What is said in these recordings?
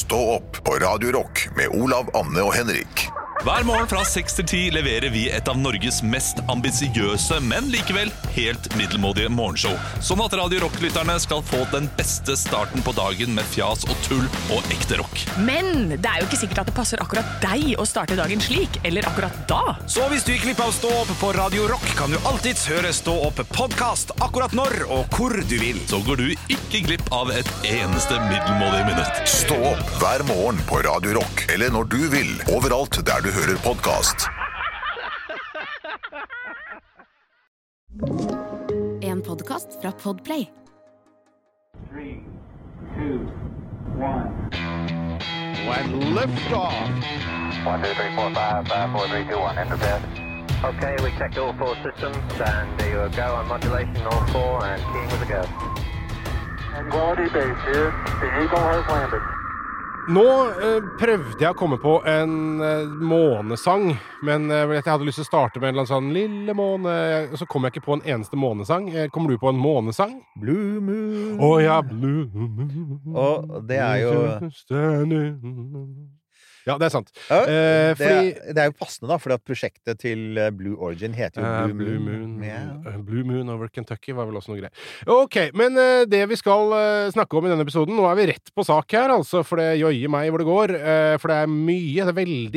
Stå opp på Radio Rock med Olav, Anne og Henrik. Hver morgen fra 6 til 10 leverer vi et av Norges mest ambisiøse, men likevel helt middelmådige morgenshow. Sånn at Radio Rock-lytterne skal få den beste starten på dagen med fjas og tull og ekte rock. Men det er jo ikke sikkert at det passer akkurat deg å starte dagen slik, eller akkurat da. Så hvis du gikk glipp av Stå opp på Radio Rock, kan du alltids høre Stå opp podcast akkurat når og hvor du vil. Så går du ikke glipp av et eneste middelmådig minutt. Stå opp hver morgen på Radio Rock, eller når du vil, overalt der du hører podcast. En podcast fra Podplay. 3, 2, 1. When lift off. 1, 2, 3, 4, 5, 5, 4, 3, 2, 1, enter bed. Okay, we checked all 4 systems, and there you go on modulation, all 4, and keying with a go. Quality base here. The Eagle has landed. Nå prøvde jeg å komme på en månesang, men jeg hadde lyst til å starte med en eller annen sånn lille måne, og så kom jeg ikke på en eneste månesang. Kommer du på en månesang? Blue Moon. Ja, Blue Moon. Og det jo... Ja, det sant. Det jo passende da, fordi at prosjektet til Blue Origin heter jo Blue Moon. Blue Moon over Kentucky var vel også noe greier. Ok, men det vi skal snakke om i denne episoden, nå vi rett på sak her, altså, for det jøyer meg hvor det går, for det mye,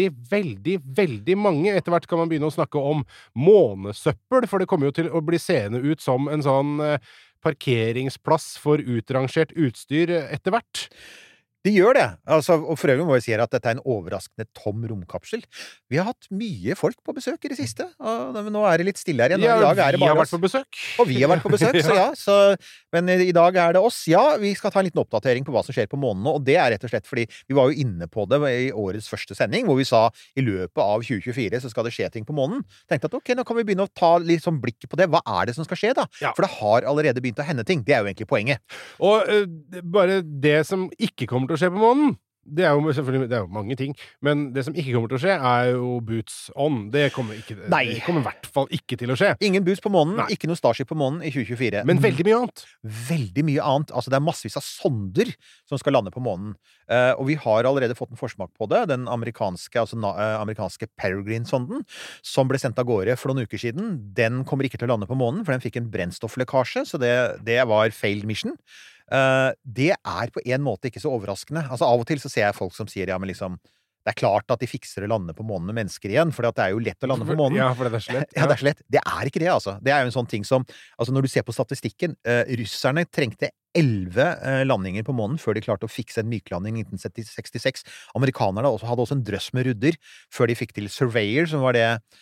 det veldig mange. Etter hvert kan man begynne å snakke om månesøppel, for det kommer jo til å bli seende ut som en sånn parkeringsplass for utrangert utstyr etter hvert. De gjør det, altså, og for øvrig må jeg si at dette en overraskende tom romkapsel. Vi har hatt mye folk på besøk i det siste, og nå det litt stille her igjen. Ja, I dag det vi bare har vært på besøk. Og vi har vært på besøk, så ja. Men i dag det oss. Ja, vi skal ta en liten oppdatering på hva som skjer på månen nå, og det rett og slett fordi vi var jo inne på det i årets første sending, hvor vi sa i løpet av 2024 så skal det skje ting på månen. Tenkte at ok, nå kan vi begynne å ta litt sånn blikk på det. Hva det som skal skje da? Ja. For det har allerede begynt å hende ting. Det jo egentlig poenget. Og bare det som ikke kommer til å skje på månen, det jo selvfølgelig det jo mange ting, men det som ikke kommer til å skje jo boots on. Det kommer i hvert fall ikke til å skje. Ingen boots på månen, ikke noe Starship på månen i 2024. Men veldig mye annet. Veldig mye annet. Altså det massevis av sonder som skal lande på månen. Og vi har allerede fått en forsmak på det. Den amerikanske Peregrine-sonden, som ble sendt av gårde for noen uker siden, den kommer ikke til å lande på månen, for den fikk en brennstofflekkasje, så det var failed mission. Det på en måte ikke så overraskende. Altså av og til så ser jeg folk som sier, ja, men liksom, det klart at de fikser å lande på månen med mennesker igjen, for det jo lett å lande på månen. Ja, for det så lett. Ja, det så lett. Det ikke det, altså. Det jo en sånn ting som, altså når du ser på statistikken, russerne trengte 11 landinger på månen før de klarte å fikse en myklanding i 1966. Amerikanerne hadde også en drøss med rudder før de fikk til Surveyor, som var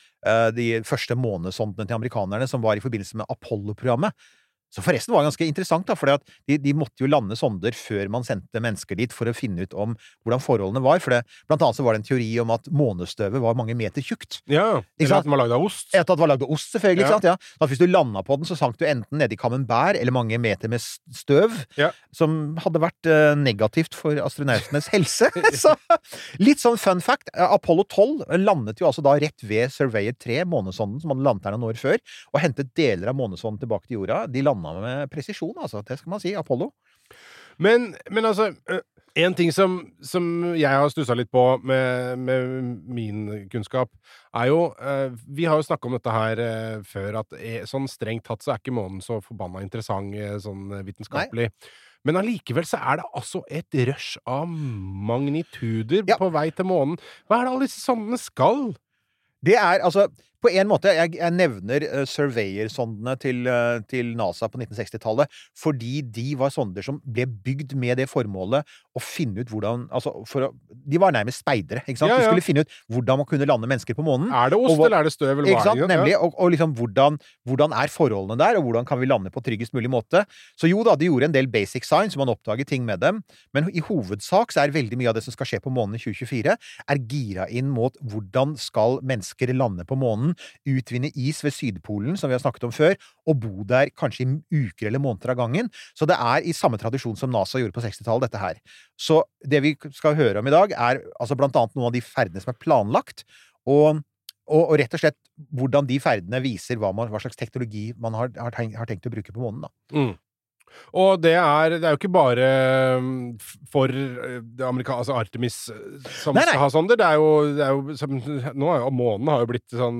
de første månesondene til amerikanerne, som var i forbindelse med Apollo-programmet. Så forresten var det ganske interessant da, for de måtte jo lande sonder før man sendte mennesker dit for å finne ut om hvordan forholdene var, for blant annet så var det en teori om at månestøvet var mange meter tjukt. Ja, eller at den var laget av ost. At den var laget av ost, selvfølgelig, ikke sant? Ja. Så hvis du landet på den, så sank du enten nede i Camembert eller mange meter med støv, som hadde vært negativt for astronautenes helse. Så litt sånn fun fact, Apollo 12 landet jo altså da rett ved Surveyor 3, månesonden som hadde landet her noen år før, og hentet deler av månesonden tilbake til jorda. De landet med presisjon, altså. Det skal man si, Apollo. Men altså, en ting som jeg har stusset litt på med min kunnskap, jo, vi har jo snakket om dette her før, at sånn strengt tatt så ikke månen så forbanna interessant, sånn vitenskapelig. Nei. Men allikevel så det altså et rush av magnituder på vei til månen. Hva det alle disse sondene skal? Det altså, på en måte, jeg nevner Surveyor-sondene til NASA på 1960-tallet, fordi de var sonder som ble bygd med det formålet å finne ut hvordan, altså, de var nærmest speidere, ikke sant? De skulle finne ut hvordan man kunne lande mennesker på månen. Det ost, eller det støv, eller hva? Ikke sant, nemlig, og liksom hvordan forholdene der, og hvordan kan vi lande på tryggest mulig måte. Så jo da, de gjorde en del basic science, så man oppdaget ting med dem, men i hovedsak så veldig mye av det som skal skje på månen i 2024, gira inn mot hvordan skal mennesker lande på månen, utvinne is ved Sydpolen, som vi har snakket om før, og bo der kanskje i uker eller måneder av gangen. Så det i samme tradisjon som NASA gjorde på 60-tallet, dette her. Så det vi skal høre om i dag altså blant annet noen av de ferdene som planlagt, og rett og slett hvordan de ferdene viser hva slags teknologi man har tenkt å bruke på månen da. Og det er jo ikke bare for det altså Artemis som Nei. skal ha sonder. Det er jo nå er jo månen har jo blitt sånn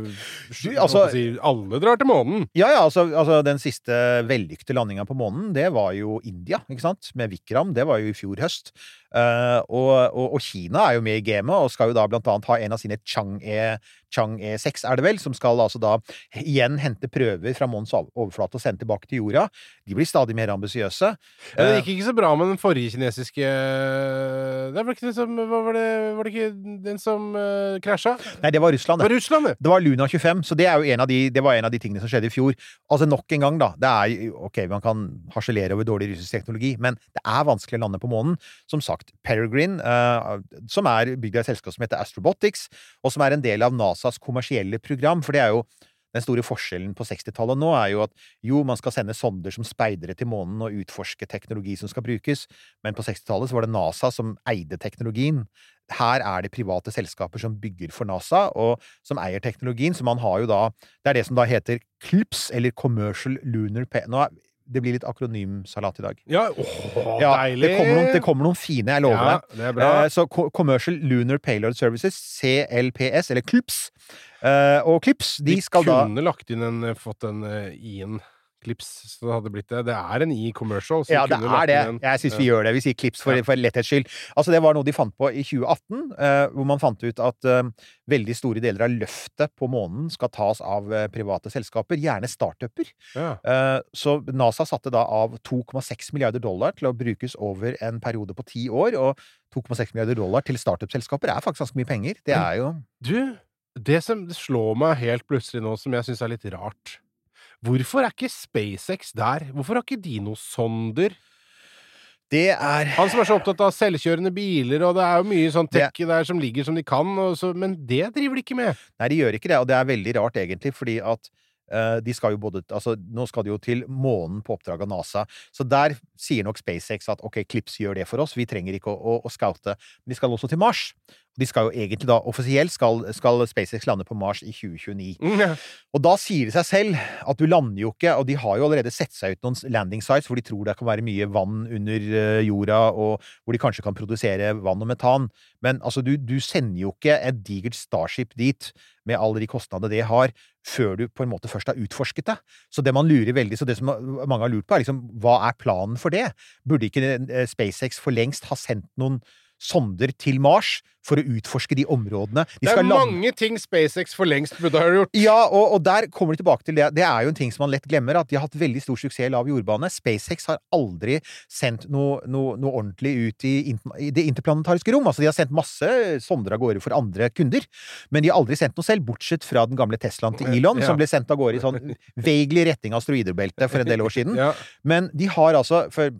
alle drar til månen. Ja, altså den siste vellykkede landingen på månen, det var jo India, ikke sant? Med Vikram, det var jo i fjor høst. Og Kina er jo med i gamet, og skal jo da blant annet ha en av sine Chang'e 6 er det vel, som skal altså da igjen hente prøver fra månens overflate og sende tilbake til jorda. De blir stadig mer ambisiøse. Det gikk ikke så bra med den forrige kinesiske det var ikke den som var det ikke den som krasja? Nei, det var Russland. Det var Russland, det. Det var Luna 25, så det er jo det var en av de tingene som skjedde i fjor. Altså nok en gang da, det er ok, man kan harselere over dårlig russisk teknologi, men det er vanskelig å lande på månen. Som sagt, Peregrine, som er bygd av et selskap som heter Astrobotics, og som er en del av NASAs kommersielle program, for det er jo den store forskjellen på 60-tallet nå er jo at man skal sende sonder som speidere til månen og utforske teknologi som skal brukes, men på 60-tallet så var det NASA som eide teknologien. Her er det private selskaper som bygger for NASA, og som eier teknologien, så man har jo da, det er det som da heter CLPS, eller Commercial Lunar det blir litt akronymsalat i dag. Ja, deilig! Det kommer noen fine, jeg lover deg. Det er bra. Så Commercial Lunar Payload Services, CLPS, eller CLPS. Og CLPS, de skal da... kunne lagt inn fått en i-en Clips, så det hadde blitt det. Det er en e-commercial. Ja, det er det. Jeg synes vi gjør det. Vi sier Clips for letthets skyld. Altså, det var noe de fant på i 2018, hvor man fant ut at veldig store deler av løftet på månen skal tas av private selskaper, gjerne startuper. Ja. Så NASA satte da av $2,6 milliarder til å brukes over en periode på 10 år, og $2,6 milliarder til startup-selskaper er faktisk ganske mye penger. Det er jo... det som slår meg helt plutselig nå, som jeg synes er litt rart, hvorfor er ikke SpaceX der? Hvorfor har ikke de noe sonder? Det er... Han som er så opptatt av selvkjørende biler, og det er jo mye sånn tech der som ligger som de kan, men det driver de ikke med. Nei, de gjør ikke det, og det er veldig rart egentlig, fordi at de skal jo nå skal de jo til månen på oppdrag av NASA, så der sier nok SpaceX at ok, CLPS gjør det for oss, vi trenger ikke å scoute, men de skal også til Mars. De skal jo egentlig da, offisielt skal SpaceX lande på Mars i 2029. Og da sier det seg selv at du lander jo ikke, og de har jo allerede sett seg ut noen landing sites hvor de tror det kan være mye vann under jorda, og hvor de kanskje kan produsere vann og metan. Men altså, du sender jo ikke et digert Starship dit, med alle de kostnadene det har, før du på en måte først har utforsket det. Så det man lurer veldig, så det som mange har lurt på er liksom, hva er planen for det? Burde ikke SpaceX for lengst ha sendt noen sonder til Mars for å utforske de områdene. Det er mange ting SpaceX for lengst burde ha gjort. Ja, og der kommer de tilbake til det. Det er jo en ting som man lett glemmer, at de har hatt veldig stor suksess i lav jordbane. SpaceX har aldri sendt noe ordentlig ut i det interplanetariske rom. Altså, de har sendt masse sonder av gårde for andre kunder, men de har aldri sendt noe selv, bortsett fra den gamle Teslaen til Elon, som ble sendt av gårde i sånn vaguely retning av asteroidebeltet for en del år siden. Men de har altså, for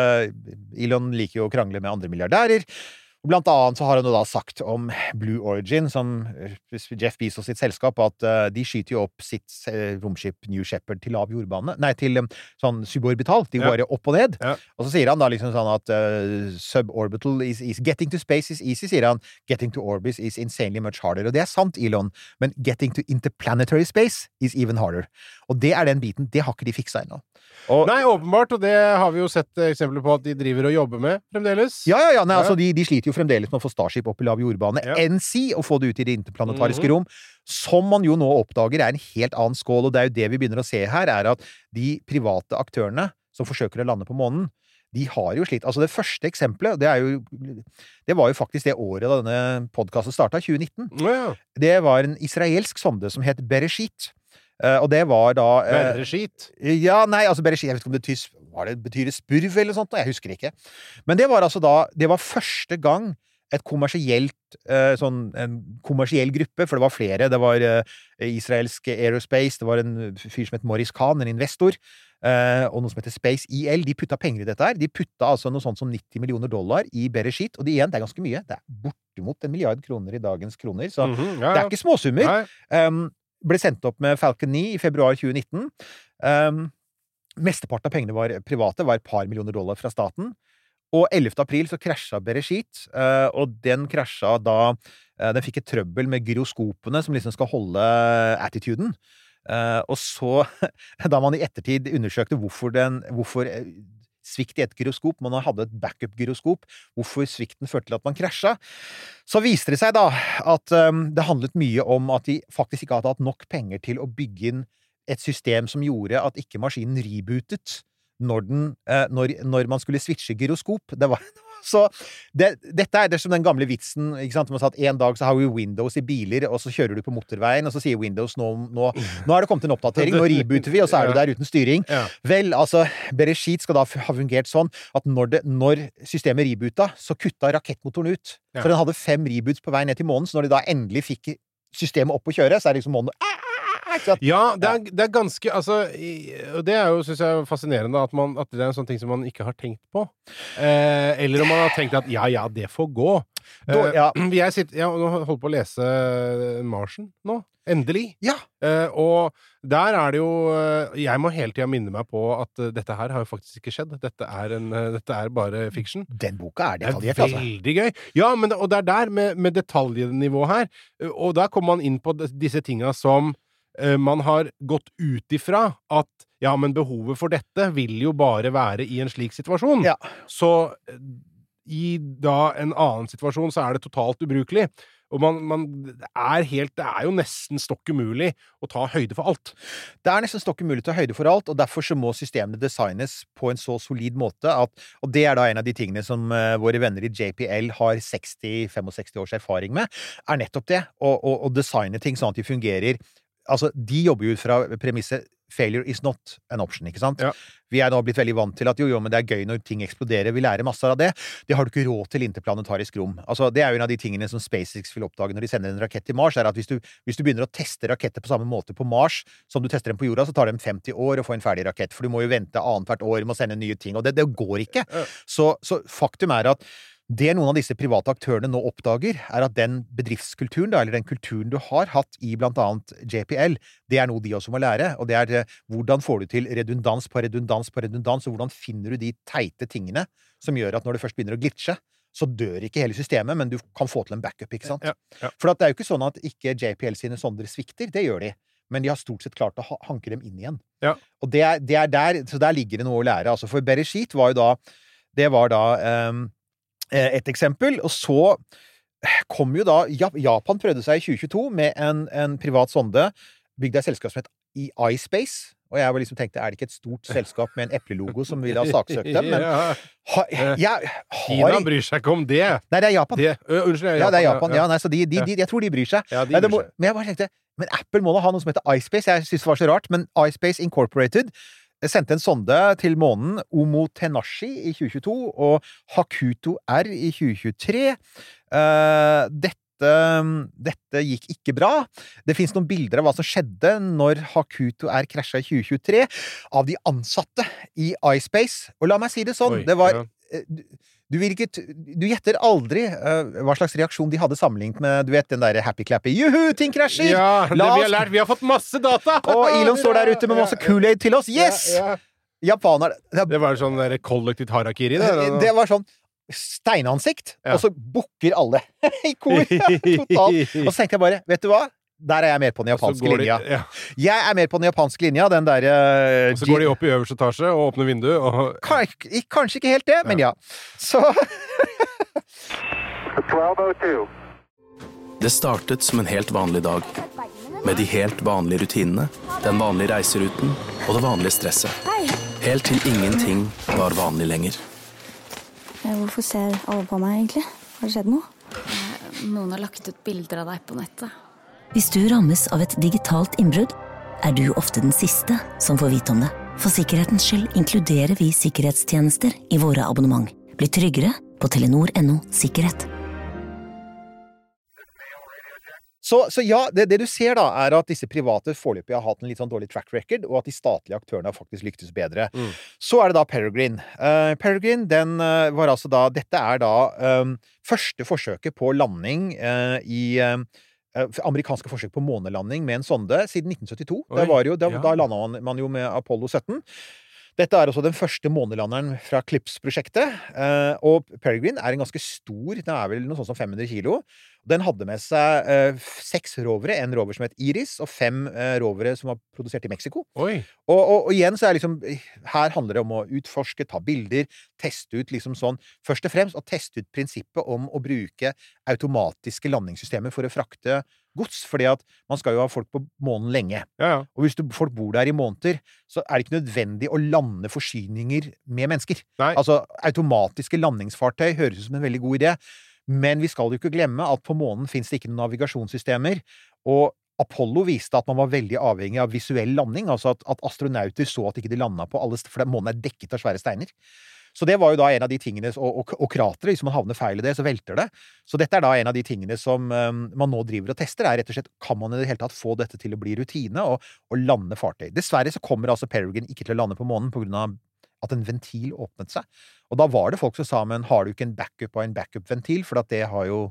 Elon liker jo å krangle med andre milliardærer, og blant annet så har han jo da sagt om Blue Origin, som Jeff Bezos sitt selskap, at de skyter jo opp sitt romskip New Shepard til lav jordbane, nei, til sånn suborbital, de går opp og ned. Og så sier han da liksom sånn at suborbital is getting to space is easy, sier han. Getting to orbit is insanely much harder. Og det er sant, Elon, men getting to interplanetary space is even harder. Og det er den biten, det har ikke de fiksa ennå. Nei, åpenbart, og det har vi jo sett eksempler på at de driver og jobber med fremdeles. Ja, nei, altså de sliter jo fremdeles med å få Starship opp i lav jordbane, NC, og få det ut i det interplanetariske rom, som man jo nå oppdager er en helt annen skål, og det er jo det vi begynner å se her, er at de private aktørene som forsøker å lande på månen, de har jo slitt. Altså det første eksempelet, det var jo faktisk det året da denne podcasten startet, 2019. Det var en israelsk sonde som het Bereshit. Og det var da Bereshit? Ja, nei, altså Bereshit, jeg vet ikke om det betyr spurv eller sånt, jeg husker ikke. Men det var altså da, det var første gang en kommersiell gruppe, for det var flere, det var israelsk Aerospace, det var en fyr som het Morris Khan, en investor, og noe som heter Space EL, de putta penger i dette her, de putta altså noe sånt som $90 millioner i Bereshit, og det er ganske mye, det er bortimot $1 milliard i dagens kroner, så det er ikke småsummer. Ble sendt opp med Falcon 9 i februar 2019. Mesteparten av pengene var private, var $et par millioner fra staten. Og 11. april så krasjet Bereshit, og den krasjet da, den fikk et trøbbel med gyroskopene som liksom skal holde attituden. Og så, da man i ettertid undersøkte hvorfor svikt i et gyroskop, man hadde et backup-gyroskop, hvorfor svikten førte til at man krasja, så viste det seg da at det handlet mye om at de faktisk ikke hadde hatt nok penger til å bygge inn et system som gjorde at ikke maskinen rebootet når man skulle switche gyroskop. Så dette er det som den gamle vitsen, ikke sant? Man sa at en dag så har vi Windows i biler, og så kjører du på motorveien, og så sier Windows nå er det kommet en oppdatering, nå rebooter vi, og så er du der uten styring. Ja. Vel, altså, Bereshit skal da ha fungert sånn at når systemet reboota, så kutta rakettmotoren ut. Ja. For den hadde 5 reboots på vei ned til månen, så når de da endelig fikk systemet opp å kjøre, så er det liksom månen Ja, det er ganske altså, og det er jo, synes jeg, fascinerende at det er en sånn ting som man ikke har tenkt på. Eller om man har tenkt at ja, det får gå. Jeg holder på å lese Martian nå. Endelig. Ja. Og der er det jo jeg må hele tiden minne meg på at dette her har jo faktisk ikke skjedd. Dette er bare fiction. Den boka er detaljert, altså. Det er veldig gøy. Ja, og det er der med detaljnivå her. Og der kommer man inn på disse tingene som man har gått ut ifra at ja, men behovet for dette vil jo bare være i en slik situasjon. Ja. Så i da en annen situasjon så er det totalt ubrukelig. Og det er jo nesten stokk umulig å ta høyde for alt. Det er nesten stokk umulig å ta høyde for alt, og derfor så må systemene designes på en så solid måte og det er da en av de tingene som våre venner i JPL har 60-65 års erfaring med, er nettopp det, å designe ting sånn at de fungerer. Altså, de jobber jo ut fra premisset failure is not an option, ikke sant? Ja. Vi er nå blitt veldig vant til at men det er gøy når ting eksploderer, vi lærer masse av det. Det har du ikke råd til interplanetarisk rom. Altså, det er jo en av de tingene som SpaceX vil oppdage når de sender en rakett til Mars, er at hvis du begynner å teste raketter på samme måte på Mars som du tester dem på jorda, så tar det dem 50 år å få en ferdig rakett, for du må jo vente annethvert år med å sende nye ting, og det går ikke. Så faktum er at det noen av disse private aktørene nå oppdager, er at den bedriftskulturen, eller den kulturen du har hatt i blant annet JPL, det er noe de også må lære, og det er hvordan får du til redundans på redundans på redundans, og hvordan finner du de teite tingene som gjør at når det først begynner å glitche, så dør ikke hele systemet, men du kan få til en backup, ikke sant? Ja. For det er jo ikke sånn at ikke JPL sine sonder svikter, det gjør de, men de har stort sett klart å hanke dem inn igjen. Ja. Og det er der, så der ligger det noe å lære. Altså, for Bereshit var da et eksempel, og så kom jo da Japan prøvde seg i 2022 med en privat sonde bygd av et selskap som het iSpace, og jeg var liksom tenkte, er det ikke et stort selskap med en eplelogo som ville ha saksøkt dem? Men Kina bryr seg ikke om det. Nei, det er Japan. Unnskyld, ja, det er Japan. Ja, nei, så jeg tror de bryr seg. Ja, de bryr seg. Men jeg bare tenkte, men Apple må da ha noe som heter iSpace. Jeg synes det var så rart, men iSpace Incorporated sendte en sonde til månen, Omotenashi i 2022, og Hakuto R i 2023. Dette gikk ikke bra. Det finnes noen bilder av hva som skjedde når Hakuto R krasja i 2023, av de ansatte i iSpace. Og la meg si det sånn, det var... Du gjetter aldri hva slags reaksjon de hadde sammenlignet med, du vet, den der happy-clappy, juhu, ting krasjer! Ja, det vi har lært, vi har fått masse data! Og Elon står der ute med masse Kool-Aid til oss, yes! Japaner... Det var sånn der kollektivt harakiri, det var sånn steinansikt, og så bukker alle i kor, totalt. Og så tenkte jeg bare, vet du hva? Der er jeg mer på den japanske linja. Jeg er mer på den japanske linja, den der... og så går de opp i øverste etasje og åpner vinduet, og... Kanskje ikke helt det, men ja. Så... Det startet som en helt vanlig dag, med de helt vanlige rutinene, den vanlige reiseruten og det vanlige stresset. Helt til ingenting var vanlig lenger. Hvorfor ser alle på meg egentlig? Har det skjedd noe? Noen har lagt ut bilder av deg på nettet. Hvis du rammes av et digitalt innbrudd, er du ofte den siste som får vite om det. For sikkerhetens skyld inkluderer vi sikkerhetstjenester i våre abonnement. Bli tryggere på Telenor.no Sikkerhet. Så ja, det du ser da, er at disse private foreløpig har hatt en litt sånn dårlig track record, og at de statlige aktørene har faktisk lyktes bedre. Så er det da Peregrine. Peregrine, den var altså da, dette er da første forsøket på landing amerikanske forsøk på månelanding med en sonde siden 1972. Da landet man jo med Apollo 17. Dette er også den første månelanderen fra CLIPS-prosjektet, og Peregrine er en ganske stor, den er vel noe sånt som 500 kilo. Den hadde med seg 6 rovere, en rover som het Iris, og 5 rovere som var produsert i Mexico. Oi. Og igjen så er liksom, her handler det om å utforske, ta bilder, teste ut liksom sånn, først og fremst å teste ut prinsippet om å bruke automatiske landingssystemer for å frakte gods, fordi at man skal jo ha folk på månen lenge. Ja. Og hvis folk bor der i måneder, så er det ikke nødvendig å lande forsyninger med mennesker. Nei. Altså, automatiske landingsfartøy høres ut som en veldig god idé, men vi skal jo ikke glemme at på månen finnes det ikke noen navigasjonssystemer, og Apollo viste at man var veldig avhengig av visuell landing, altså at astronauter så at ikke de landet på alle steder, for månen er dekket av svære steiner. Så det var jo da en av de tingene, og kratere, hvis man havner feil i det, så velter det. Så dette er da en av de tingene som man nå driver og tester, er rett og slett, kan man i det hele tatt få dette til å bli rutine, og lande fartøy. Dessverre så kommer altså Peregrine ikke til å lande på månen, på grunn av at en ventil åpnet seg. Og da var det folk som sa, men har du ikke en backup av en backup-ventil? For at det har jo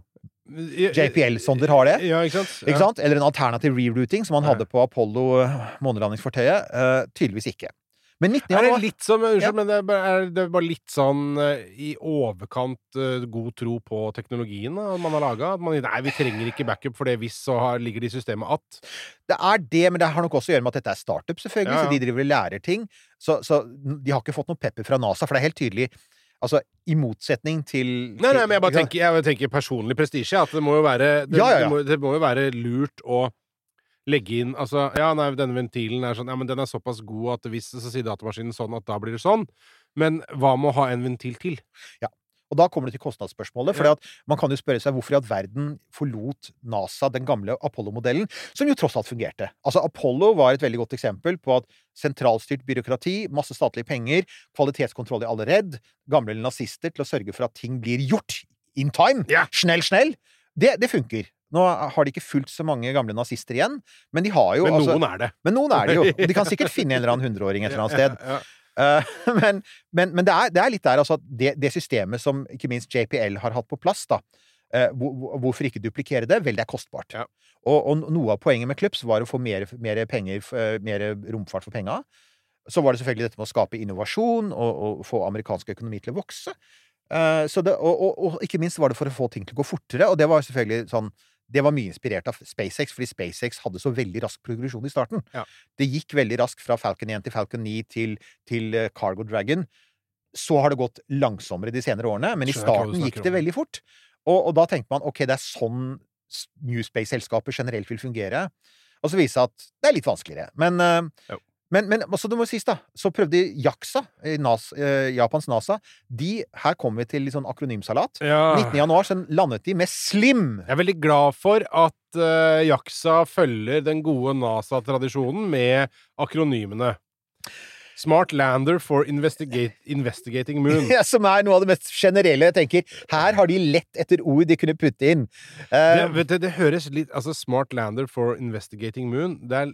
JPL-sonder har det. Ja, ikke sant? Ikke sant? Eller en alternativ rerouting som man hadde på Apollo månelandingsfartøyet. Tydeligvis ikke. Men 19. Er det januar... litt som, men det er bare litt sånn i overkant god tro på teknologien da, man har laget? At man, nei, vi trenger ikke backup, for det hvis så ligger det i systemet at... Det er det, men det har nok også å gjøre med at dette er startup, selvfølgelig, så de driver og lærer ting. Så de har ikke fått noe pepper fra NASA, for det er helt tydelig... Altså, i motsetning til... Nei, men jeg tenker personlig prestisje, at det må jo være... Det må jo være lurt å legge inn, altså, denne ventilen er sånn, men den er såpass god at hvis, så sier datamaskinen sånn at da blir det sånn, men hva må ha en ventil til? Ja, og da kommer det til kostnadsspørsmålet, fordi at man kan jo spørre seg hvorfor i at verden forlot NASA den gamle Apollo-modellen, som jo tross alt fungerte. Altså, Apollo var et veldig godt eksempel på at sentralstyrt byråkrati, masse statlige penger, kvalitetskontroll i alle redd, gamle nazister til å sørge for at ting blir gjort in time, snell, det funker. Nå har de ikke fulgt så mange gamle nazister igjen, men de har jo... Men noen er det. Men noen er det jo. Og de kan sikkert finne en eller annen 100-åring et eller annet sted. Men det er litt der, altså, det systemet som ikke minst JPL har hatt på plass, da, hvorfor ikke duplikere det? Vel, det er kostbart. Ja. Og noe av poenget med CLIPS var å få mer penger, mer romfart for penger. Så var det selvfølgelig dette med å skape innovasjon og få amerikansk økonomi til å vokse. Og ikke minst var det for å få ting til å gå fortere, og det var selvfølgelig sånn, det var mye inspirert av SpaceX, fordi SpaceX hadde så veldig rask progresjon i starten. Ja. Det gikk veldig raskt fra Falcon 1 til Falcon 9 til Cargo Dragon. Så har det gått langsommere de senere årene, men i starten gikk det veldig fort. Og da tenkte man, ok, det er sånn New Space-selskaper generelt vil fungere. Og så viser det at det er litt vanskeligere. Men også det må sies da, så prøvde JAXA, Japans NASA, her kommer vi til litt sånn akronymsalat. 19. januar så landet de med SLIM. Jeg er veldig glad for at JAXA følger den gode NASA-tradisjonen med akronymene. Smart Lander for Investigating Moon. Ja, som er noe av det mest generelle, jeg tenker. Her har de lett etter ord de kunne putte inn. Det høres litt, altså Smart Lander for Investigating Moon, det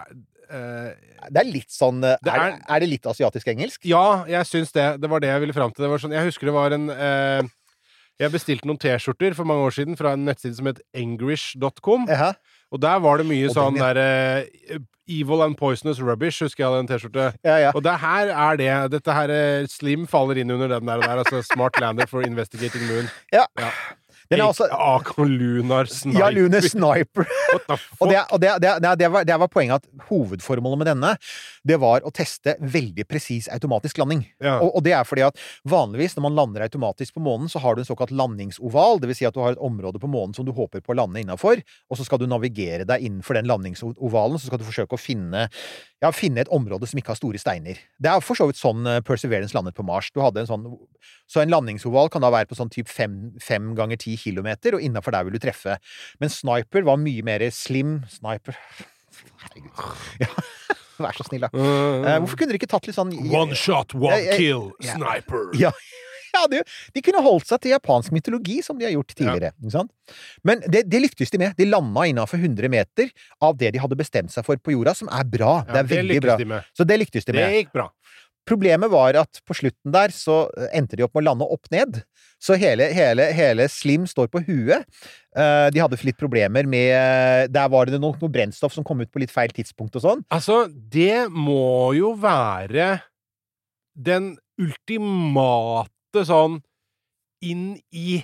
er litt sånn, er det litt asiatisk-engelsk? Ja, jeg syns det. Det var det jeg ville frem til. Det var sånn, jeg husker det var en... jeg bestilte noen t-skjorter for mange år siden fra en nettside som het English.com. Og der var det mye sånn der... Evil and Poisonous Rubbish, husker jeg den t-skjorte. Og dette her Slim faller inn under den der, altså Smart Lander for Investigating Moon. Ja. Den er også... Lunar Sniper. Ja, Lunar Sniper. Og det var poenget at hovedformålet med denne, det var å teste veldig presis automatisk landing. Ja. Og det er fordi at vanligvis når man lander automatisk på månen, så har du en såkalt landingsoval, det vil si at du har et område på månen som du håper på å lande innenfor, og så skal du navigere deg innenfor den landingsovalen, så skal du forsøke å finne et område som ikke har store steiner. Det er for så vidt sånn Perseverance landet på Mars. Du hadde en sånn... Så en landingsoval kan da være på sånn typ 5 ganger 10 kilometer, og innenfor der vil du treffe. Men Sniper var mye mer slim. Sniper... Herregud. Ja, vær så snill da. Hvorfor kunne dere ikke tatt litt sånn... One shot, one kill, Sniper. Ja, de kunne holdt seg til japansk mytologi, som de har gjort tidligere. Ikke sant? Men det lyktes de med. De landet innenfor 100 meter av det de hadde bestemt seg for på jorda, som er bra. Det er veldig bra. Så det lyktes de med. Det gikk bra. Problemet var at på slutten der så endte de opp med å lande opp ned. Så hele Slim står på huet. De hadde litt problemer med... Der var det noe brennstoff som kom ut på litt feil tidspunkt og sånn. Altså, det må jo være den ultimate sånn inn i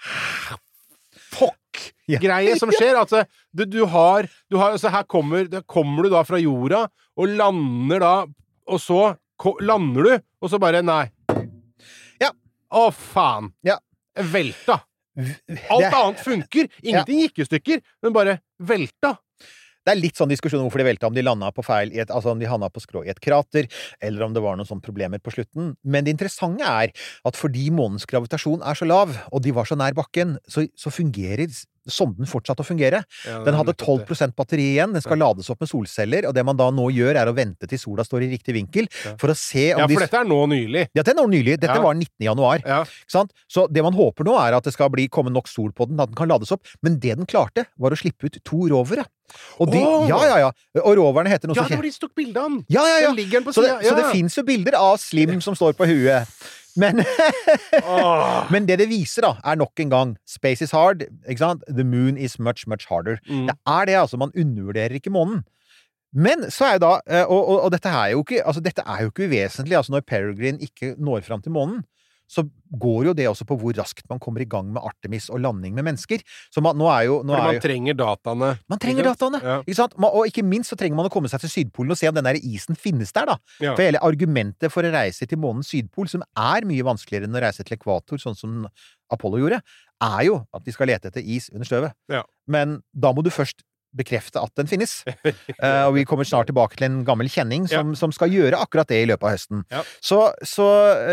greie som skjer. Altså, du har altså, her kommer du da fra jorda og lander da, og så lander du, og så bare nei. Ja. Å, faen. Ja. Velta. Alt annet funker. Ingenting gikk i stykker, men bare velta. Det litt sånn diskusjon om hvorfor de velta, om de landet på feil altså om de havnet på skrå i et krater, eller om det var noen sånne problemer på slutten. Men det interessante at fordi månens gravitasjon så lav, og de var så nær bakken, så fungerer sonden fortsatt å fungere. Ja, den hadde 12% batteri igjen, den skal lades opp med solceller, og det man da nå gjør å vente til sola står i riktig vinkel, for å se om for dette nå nylig. Ja, dette nå nylig. Dette var 19. januar. Ja. Ikke sant? Så det man håper nå at det skal komme nok sol på den, at den kan lades opp. Men det den klarte, var å slippe ut 2 rovere. Og de, ja. Og roverne heter noe så det var de stok bildet av den. Ja. Den ligger den på siden. Så det finnes jo bilder av Slim som står på huet. Men det viser da, nok en gang Space is hard, ikke sant? The moon is much, much harder. Det det, altså. Man undervurderer ikke månen. Men så jo da, og dette jo ikke, altså dette jo ikke uvesentlig, altså når Peregrine ikke når fram til månen, så går jo det også på hvor raskt man kommer i gang med Artemis og landing med mennesker. Så man trenger dataene. Man trenger dataene, ikke sant? Og ikke minst så trenger man å komme seg til Sydpolen og se om den der isen finnes der da. Ja. For hele argumentet for å reise til månens Sydpol, som mye vanskeligere enn å reise til ekvator, sånn som Apollo gjorde, jo at de skal lete etter is under støvet. Ja. Men da må du først bekrefte at den finnes. Og vi kommer snart tilbake til en gammel kjenning som skal gjøre akkurat det i løpet av høsten. Ja. Så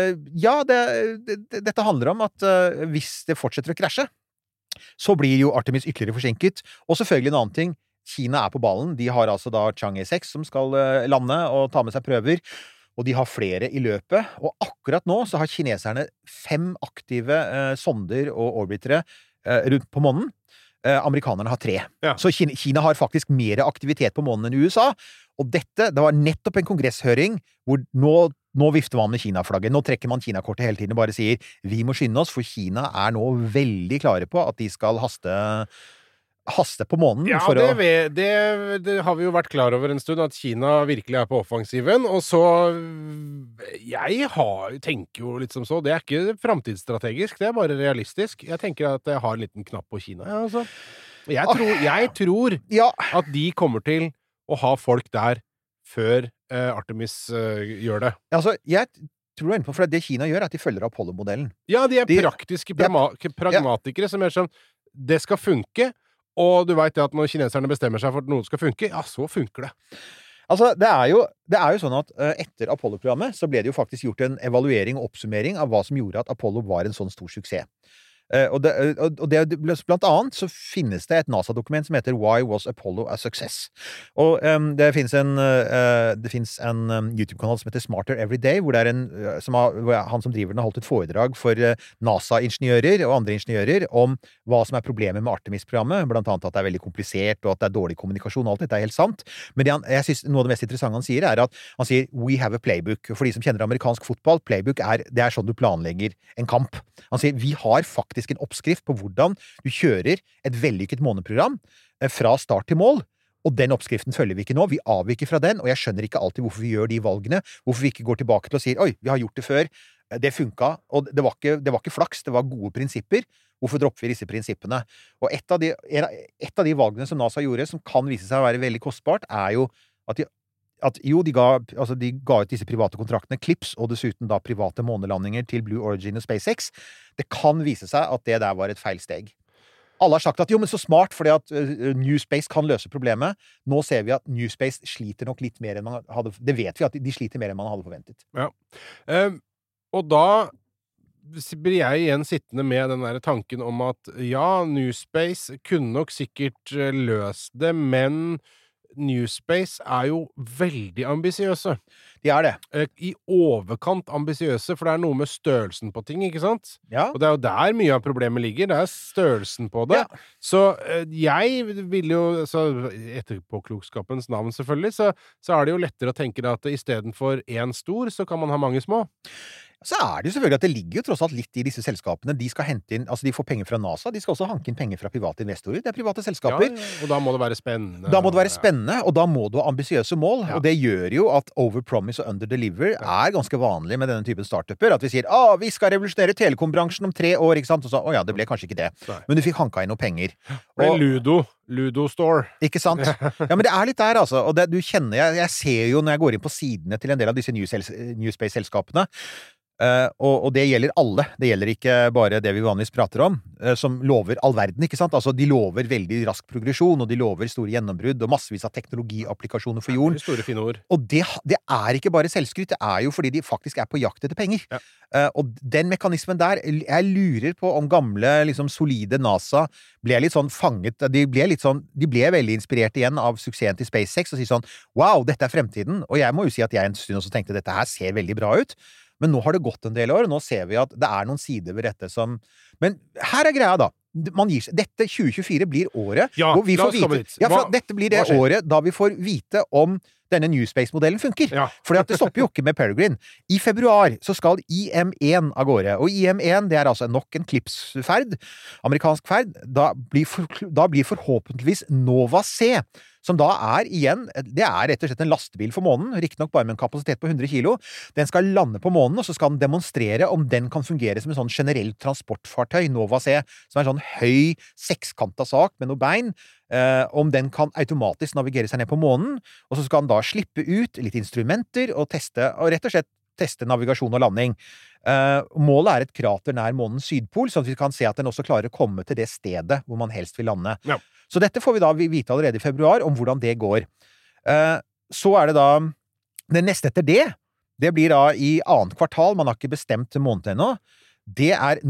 dette handler om at hvis det fortsetter å krasje, så blir jo Artemis ytterligere forsinket. Og selvfølgelig en annen ting, Kina på ballen. De har altså da Chang'e 6 som skal lande og ta med seg prøver. Og de har flere i løpet. Og akkurat nå så har kineserne 5 aktive sonder og orbitere rundt på månen. Amerikanerne har 3. Ja. Så Kina har faktisk mer aktivitet på månen enn USA. Og det var nettopp en kongresshøring hvor nå vifter man med Kina-flagget. Nå trekker man Kina-kortet hele tiden og bare sier vi må skynde oss, for Kina nå veldig klare på at de skal haste på månen. Ja, det har vi jo vært klar over en stund, at Kina virkelig på offensiven, og så jeg tenker jo litt som så, det ikke fremtidsstrategisk, det bare realistisk. Jeg tenker at jeg har en liten knapp på Kina. Ja, altså. Jeg tror at de kommer til å ha folk der før Artemis gjør det. Altså, jeg tror på, for det Kina gjør at de følger Apollo-modellen. Ja, de praktiske pragmatikere som sånn, det skal funke. Og du vet at når kineserne bestemmer seg for at noe skal funke, ja, så funker det. Altså, det jo sånn at etter Apollo-programmet så ble det jo faktisk gjort en evaluering og oppsummering av hva som gjorde at Apollo var en sånn stor suksess. Blant annet så finnes det et NASA-dokument som heter Why Was Apollo a Success? Og det finnes en YouTube-kanal som heter Smarter Every Day, hvor det hvor han som driver den har holdt et foredrag for NASA-ingeniører og andre ingeniører om hva som problemet med Artemis-programmet, blant annet at det veldig komplisert og at det dårlig kommunikasjon, alt dette helt sant. Men jeg synes noe av det mest interessante han sier at han sier we have a playbook. For de som kjenner amerikansk fotball, playbook det sånn du planlegger en kamp. Han sier vi har faktisk en oppskrift på hvordan du kjører et vellykket måneprogram fra start til mål, og den oppskriften følger vi ikke nå, vi avviker fra den, og jeg skjønner ikke alltid hvorfor vi gjør de valgene, hvorfor vi ikke går tilbake til og sier, oi, vi har gjort det før, det funket, og det var ikke flaks, det var gode prinsipper, hvorfor dropper vi disse prinsippene? Og et av de valgene som NASA gjorde, som kan vise seg å være veldig kostbart, jo de ga ut disse private kontraktene CLIPS, og dessuten da private månelandinger til Blue Origin og SpaceX. Det kan vise seg at det der var et feil steg. Alle har sagt at jo, men så smart, fordi at New Space kan løse problemet. Nå ser vi at New Space sliter nok litt mer enn man hadde. Det vet vi at de sliter mer enn man hadde forventet. Ja. Og da blir jeg igjen sittende med den der tanken om at ja, New Space kunne nok sikkert løst det, men New Space jo veldig ambisiøse. De det. I overkant ambisiøse, for det noe med størrelsen på ting, ikke sant? Ja. Og det jo der mye av problemet ligger, det størrelsen på det. Ja. Så jeg vil jo, etterpåklokskapens navn selvfølgelig, så det jo lettere å tenke at i stedet for en stor, så kan man ha mange små. Så det jo selvfølgelig at det ligger jo tross alt litt i disse selskapene. De skal hente inn, altså de får penger fra NASA, de skal også hanke inn penger fra private investorer. Det private selskaper. Ja, og da må det være spennende. Da må det være spennende, og da må du ha ambisiøse mål. Og det gjør jo at overpromise og underdeliver ganske vanlig med denne typen startuper. At vi sier, vi skal revolusjonere telekombransjen om 3 år, ikke sant? Og så, ja, det ble kanskje ikke det. Men du fikk hanka inn noen penger. Og Ludo Store. Ikke sant? Ja, men det litt der, altså. Og du kjenner, jeg ser jo når jeg går inn på sidene til en del av disse Newspace-selskapene, og det gjelder alle. Det gjelder ikke bare det vi vanligvis prater om, som lover all verden, ikke sant? Altså, de lover veldig rask progresjon, og de lover store gjennombrudd, og massevis av teknologiapplikasjoner for jorden. Store fine ord. Og det ikke bare selvskryt, det jo fordi de faktisk på jakt etter penger. Ja. Og den mekanismen der, jeg lurer på om gamle, liksom solide NASA ble litt sånn fanget, de ble veldig inspirert igjen av suksessen til SpaceX, og sier sånn, wow, dette fremtiden. Og jeg må jo si at jeg en stund også tenkte, dette her ser veldig bra ut. Men nå har det gått en del år, og nå ser vi at det noen sider ved dette som... Men her greia da. Man gir seg. Dette 2024 blir året hvor vi får vite... Ja, for dette blir det året da vi får vite om denne Newspace-modellen funker. Ja. For det stopper jo ikke med Peregrine. I februar så skal IM-1 av gårde, og IM-1 det altså nok en klipsferd, amerikansk ferd, da blir forhåpentligvis Nova C, som da igjen, det rett og slett en lastebil for månen, riktig nok bare med en kapasitet på 100 kilo. Den skal lande på månen, og så skal den demonstrere om den kan fungere som en sånn generell transportfartøy, Nova C, som en sånn høy, sekskanta sak med noe bein, om den kan automatisk navigere seg ned på månen, og så skal den da slippe ut litt instrumenter og rett og slett teste navigasjon og landing. Målet et krater nær månens sydpol, så at vi kan se at den også klarer å komme til det stedet hvor man helst vil lande. Ja. Så dette får vi da vite allerede i februar om hvordan det går. Så det da det neste etter det blir da i annet kvartal, man har ikke bestemt måned ennå. Det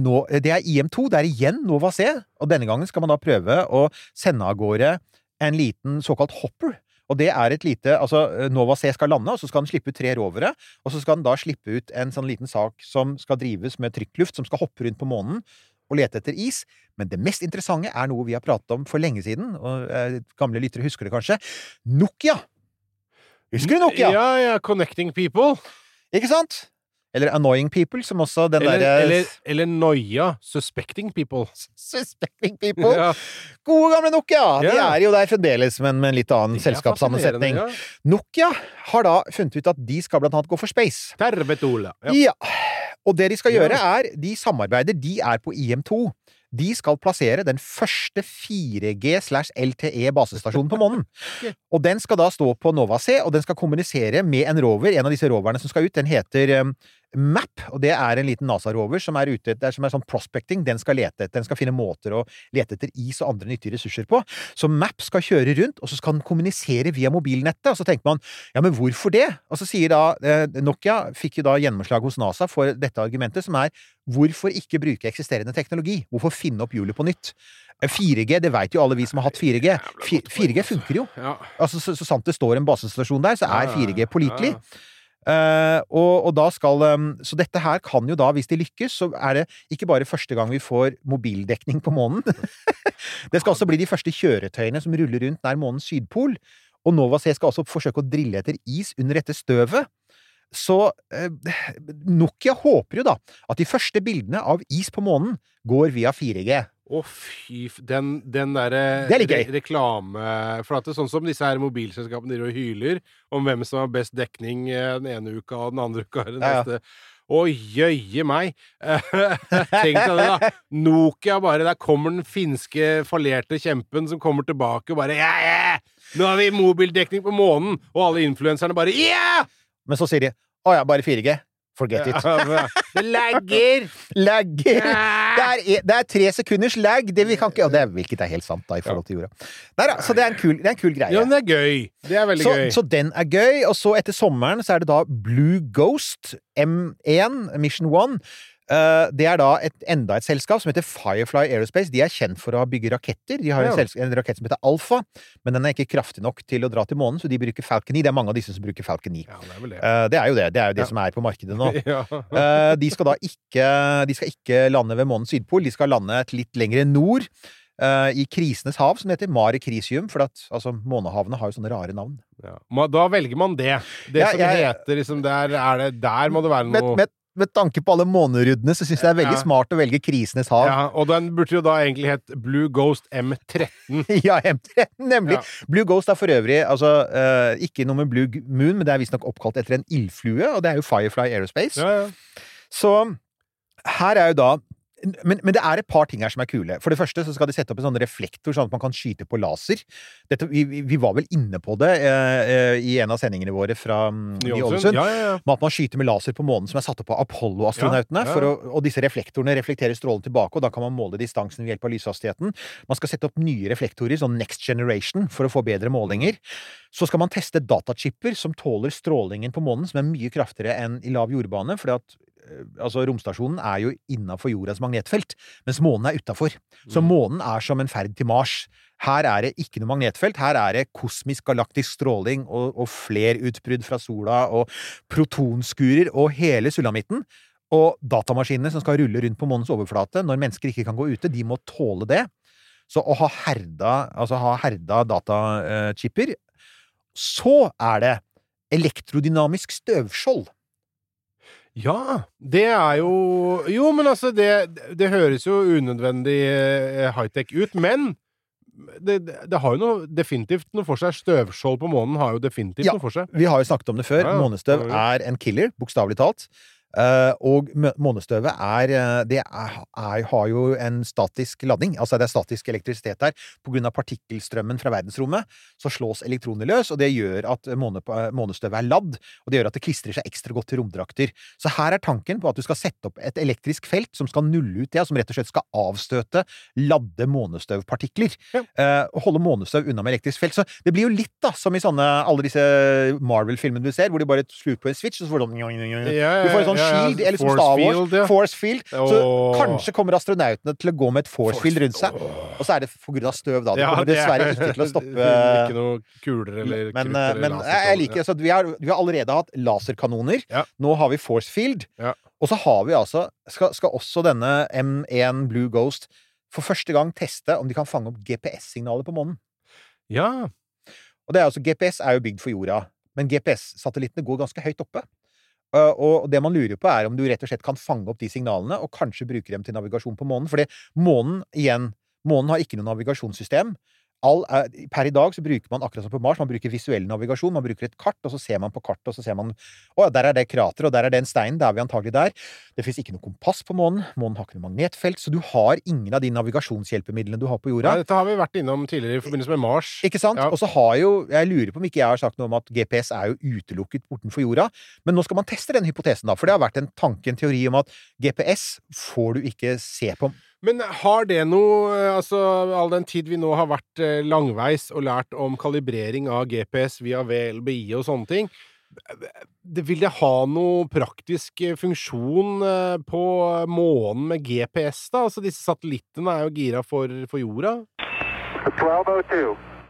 IM2, det igjen Nova C, og denne gangen skal man da prøve å sende av gårde en liten såkalt hopper. Og det et lite, altså Nova C skal lande, og så skal den slippe ut 3 rovere, og så skal den da slippe ut en sånn liten sak som skal drives med trykkluft, som skal hoppe rundt på månen og lete etter is. Men det mest interessante noe vi har pratet om for lenge siden, og gamle lyttere husker det kanskje. Nokia! Husker du Nokia? Ja, Connecting People. Ikke sant? Eller Annoying People, som også den eller Noia, Suspecting People. Suspecting People. Ja. Gode gamle Nokia! De jo der fremdeles, men med en litt annen selskapssammensetning. Ja. Nokia har da funnet ut at de skal blant annet gå for space. Terbetola. Ja. Og det de skal gjøre de samarbeider, de på IM2. De skal plassere den første 4G/LTE basestasjonen på månen. Og den skal da stå på Nova C, og den skal kommunisere med en rover. En av disse roverne som skal ut, den heter MAP, og det en liten NASA-rover som ute, som sånn prospecting. Den skal lete etter, den skal finne måter å lete etter is og andre nyttige ressurser på. Så MAP skal kjøre rundt, og så skal den kommunisere via mobilnettet. Og så tenker man, ja, men hvorfor det? Og så sier da Nokia, fikk jo da gjennomslag hos NASA for dette argumentet, som hvorfor ikke bruke eksisterende teknologi? Hvorfor finne opp hjulet på nytt? 4G, det vet jo alle vi som har hatt 4G. 4G funker jo. Altså, så sant det står en basestasjon der, så 4G pålitelig. Og da så dette her kan jo da, hvis de lykkes, så det ikke bare første gang vi får mobildekning på månen. Det skal også bli de første kjøretøyene som ruller rundt nær månens sydpol, og Nova C skal også forsøke å drille etter is under dette støvet. Så Nokia håper jo da at de første bildene av is på månen går via 4G. Fy, den der reklame, for at det sånn som disse her mobilselskapene og hyler om hvem som har best dekning den ene uka og den andre uka den neste. Jøye meg. Tenk deg det da. Nokia bare, der kommer den finske fallerte kjempen som kommer tilbake og bare, nå har vi mobildekning på månen, og alle influenserne bare, Men så sier de, bare 4G. Forget it. Det lagger! Det 3 sekunders lag, det vi kan ikke, og hvilket helt sant da, i forhold til jorda. Nei da, så det en kul greie. Ja, det gøy. Det veldig gøy. Så den gøy, og så etter sommeren så det da Blue Ghost M1, Mission 1. Det da enda et selskap som heter Firefly Aerospace. De kjent for å bygge raketter. De har en rakett som heter Alpha, men den ikke kraftig nok til å dra til månen, så de bruker Falcon 9. Det mange av disse som bruker Falcon 9. Ja, det vel det. Det jo det. Det jo det som på markedet nå. De skal da ikke lande ved månens sydpol. De skal lande litt lengre nord, i krisenes hav, som heter Mare Crisium, for at månehavene har jo sånne rare navn. Ja. Da velger man det. Det som heter, liksom, der må det være noe... med tanke på alle måneryddene, så synes jeg det er veldig smart å velge krisenes hav. Ja, og den burde jo da egentlig hett Blue Ghost M13. Ja, M13, nemlig. Blue Ghost er for øvrig, altså, ikke noe med Blue Moon, men det er visstnok oppkalt etter en ildflue, og det er jo Firefly Aerospace. Så her er jo da men det er et par ting her som er kule. For det første så skal de sette opp en sånn reflektor, sånn at man kan skyte på laser. Vi var vel inne på det i en av sendingene våre fra Ålesund. Med at man skyter med laser på månen som er satt opp av Apollo-astronautene, og disse reflektorene reflekterer strålen tilbake, og da kan man måle distansen ved hjelp av lyshastigheten. Man skal sette opp nye reflektorer, sånn next generation, for å få bedre målinger. Så skal man teste datachipper som tåler strålingen på månen, som er mye kraftigere enn i lav jordbane, fordi at romstasjonen er jo innenfor jordas magnetfelt, mens månen er utenfor. Så månen er som en ferd til Mars. Her er det ikke noe magnetfelt, her er det kosmisk galaktisk stråling og flerutbrudd fra sola og protonskurer og hele sulamitten. Og datamaskinene som skal rulle rundt på månens overflate når mennesker ikke kan gå ute, de må tåle det. Så å ha herda datachipper. Så er det elektrodynamisk støvskjold. Ja, det er jo men altså, det høres jo unødvendig high-tech ut, men det har jo definitivt noe for seg. Støvskjold på månen har jo definitivt noe for seg. Vi har jo snakket om det før. Månestøv er en killer, bokstavelig talt. Og månestøvet har jo en statisk ladning, altså det er statisk elektrisitet her. På grunn av partikkelstrømmen fra verdensrommet så slås elektroner løs, og det gjør at månestøvet er ladd, og det gjør at det klistrer seg ekstra godt til romdrakter. Så her er tanken på at du skal sette opp et elektrisk felt som skal nulle ut det, som rett og slett skal avstøte ladde månestøvpartikler, og holde månestøv unna med elektrisk felt. Så det blir jo litt da, som i alle disse Marvel-filmene du ser, hvor de bare slur på en switch, og så får du får et sånn shield, eller som Star Wars, force field, så kanskje kommer astronautene til å gå med et force field rundt seg, og så er det for grunn av støv da, det kommer dessverre ikke til å stoppe ikke noe kuler eller krutt eller men jeg liker, så vi har allerede hatt laserkanoner, nå har vi force field, og så har vi altså, skal også denne M1 Blue Ghost for første gang teste om de kan fange opp GPS-signaler på månen. Ja. Og det er altså, GPS er jo bygd for jorda, men GPS-satellittene går ganske høyt oppe. Og det man lurer på er om du rett og slett kan fange opp de signalene og kanskje bruke dem til navigasjon på månen, fordi månen har ikke noe navigasjonssystem. Per i dag så bruker man akkurat som på Mars, man bruker visuell navigasjon, man bruker et kart, og så ser man på kartet, og så ser man, der er det krater, og der er det en stein, der er vi antagelig der. Det finnes ikke noe kompass på månen har ikke noe magnetfelt, så du har ingen av de navigasjonshjelpemidlene du har på jorda. Dette har vi vært innom tidligere i forbindelse med Mars. Ikke sant? Og så har jeg lurer på om ikke jeg har sagt noe om at GPS er jo utelukket bortenfor jorda, men nå skal man teste den hypotesen da, for det har vært en teori om at GPS får du ikke se på. Men har det noe, altså all den tid vi nå har vært langveis og lært om kalibrering av GPS via VLBI og sånne ting, vil det ha noe praktisk funksjon på månen med GPS da? Altså disse satellittene er jo gira for jorda. 1202.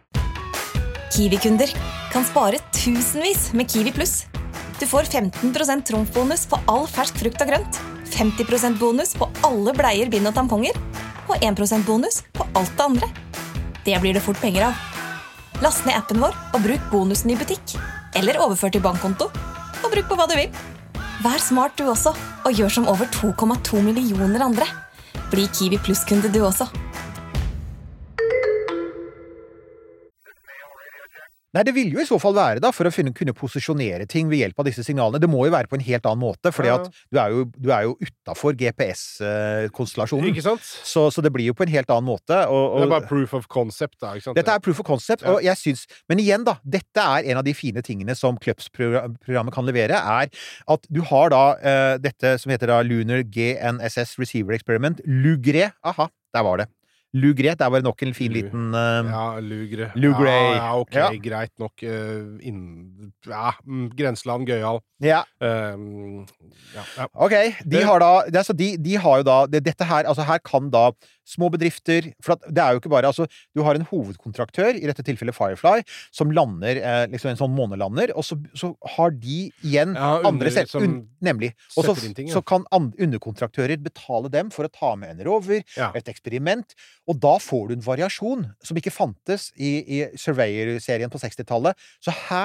Kiwi-kunder kan spare tusenvis med Kiwi Plus. Du får 15% trumfbonus på all fersk frukt og grønt, 50% bonus på alle bleier, bind og tamponger, og 1% bonus på alt det andre. Det blir det fort penger av. Last ned appen vår og bruk bonusen i butikk, eller overfør til bankkonto, og bruk på hva du vil. Vær smart du også, og gjør som over 2,2 millioner andre. Bli Kiwi Plus-kunde du også. Nei, det vil jo i så fall være da, for å kunne posisjonere ting ved hjelp av disse signalene. Det må jo være på en helt annen måte, fordi at du er jo utenfor GPS-konstellasjonen. Ikke sant? Så det blir jo på en helt annen måte. Og det er bare proof of concept da, ikke sant? Dette er proof of concept, og jeg synes, men igjen da, dette er en av de fine tingene som CLEPS-programmet kan levere, er at du har da dette som heter da Lunar GNSS Receiver Experiment, LUGRE, der var det. Lugre, der var det nok en fin liten Lugre. Ja, ok, greit nok. Grenseland, gøyal. Ok, de har jo da dette her, altså her kan da små bedrifter, for det er jo ikke bare, altså du har en hovedkontraktør, i dette tilfellet Firefly, som lander, liksom en sånn månelander, og så har de igjen andre nemlig, og så kan underkontraktører betale dem for å ta med en rover, et eksperiment, og da får du en variasjon som ikke fantes i Surveyor-serien på 60-tallet. Så her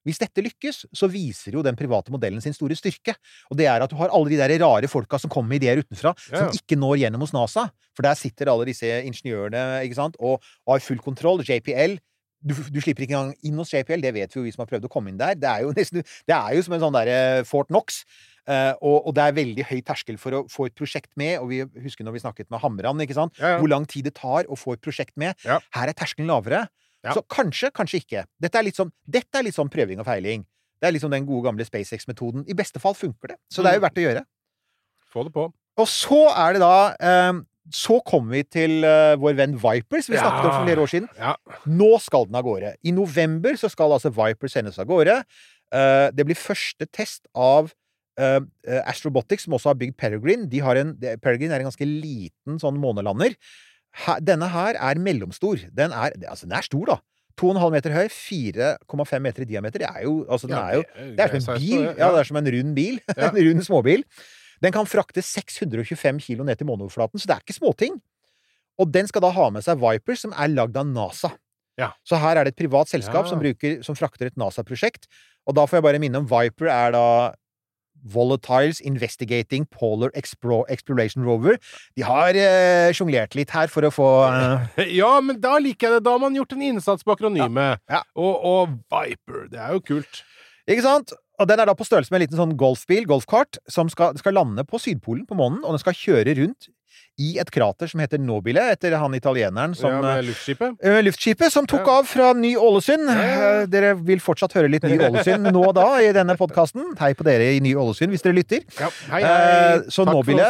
Hvis dette lykkes, så viser jo den private modellen sin store styrke. Og det at du har alle de der rare folka som kommer med ideer utenfra, som ikke når gjennom hos NASA. For der sitter alle disse ingeniørene, ikke sant? Og har full kontroll. JPL. Du slipper ikke engang inn hos JPL, det vet vi jo vi som har prøvd å komme inn der. Det jo nesten, det jo som en sånn der Fort Knox. Og det veldig høy terskel for å få et prosjekt med, og vi husker når vi snakket med Hamran, ikke sant? Hvor lang tid det tar å få et prosjekt med. Her terskelen lavere. Så kanskje, kanskje ikke. Dette litt sånn prøving og feiling. Det liksom den gode gamle SpaceX-metoden. I beste fall funker det. Så det jo verdt å gjøre. Få det på. Og så det da så kommer vi til vår venn Viper, som vi snakket om for flere år siden. Nå skal den av gårde. I november så skal altså Viper sendes av gårde. Det blir første test av Astrobotics, som også har bygd Peregrine. Peregrine en ganske liten sånn månelander. Denne her mellomstor. Den stor da. 2,5 meter høy, 4,5 meter i diameter. Det jo, altså den jo, det som en bil. Ja, det som en rund bil. En rund småbil. Den kan frakte 625 kilo ned til måneoverflaten, så det ikke småting. Og den skal da ha med seg Viper, som lagd av NASA. Så her det et privat selskap som frakter et NASA-prosjekt. Og da får jeg bare minne om Viper da Volatiles Investigating Polar Exploration Rover. De har jonglert litt her for å få Ja, men da liker jeg det. Da har man gjort en innsats på akronymet. Og Viper, det jo kult. Ikke sant? Og den da på størrelse med en liten sånn golfbil, golfkart, som skal lande på Sydpolen på månen, og den skal kjøre rundt i et krater som heter Nobile, etter han italieneren som... med luftskipet? Luftskipet, som tok av fra Ny-Ålesund. Dere vil fortsatt høre litt Ny-Ålesund nå da, i denne podcasten. Hei på dere i Ny-Ålesund, hvis dere lytter. Hei. Så Nobile,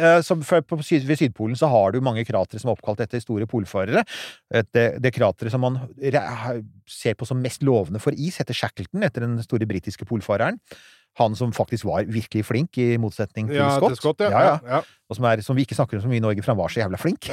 ved Sydpolen så har du mange kratere som oppkalt etter store polfarere. Det krateret som man ser på som mest lovende for is, heter Shackleton, etter den store britiske polfareren. Han som faktisk var virkelig flink, i motsetning til Scott. Til Scott, Og som vi ikke snakker om så mye i Norge, for han var så jævla flink.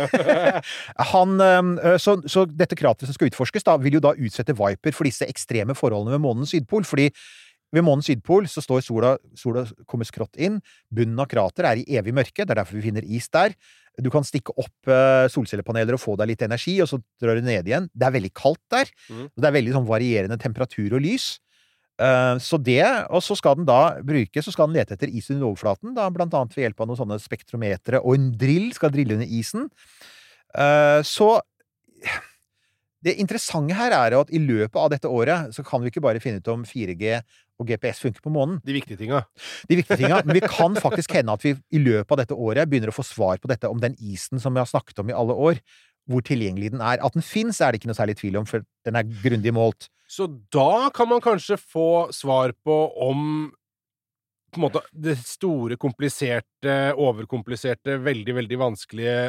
Så dette krateret som skal utforskes, da, vil jo da utsette Viper for disse ekstreme forholdene ved månens sydpol, fordi ved månens sydpol så står sola kommer skrått inn, bunnen av krater i evig mørke, det derfor vi finner is der. Du kan stikke opp solcellepaneler og få deg litt energi, og så drar du ned igjen. Det veldig kaldt der, og det veldig sånn varierende temperatur og lys. Så og så skal den da så skal den lete etter is under overflaten, da, blant annet ved hjelp av noen sånne spektrometere, og en drill skal drille under isen. Så det interessante her at i løpet av dette året så kan vi ikke bare finne ut om 4G og GPS funker på månen. De viktige tinga. Men vi kan faktisk hende at vi i løpet av dette året begynner å få svar på dette om den isen som vi har snakket om i alle år, hvor tilgjengelig den At den finnes, det ikke noe særlig tvil om, for den grundig målt. Så da kan man kanskje få svar på om på en måte det store, kompliserte, overkompliserte, veldig, veldig vanskelige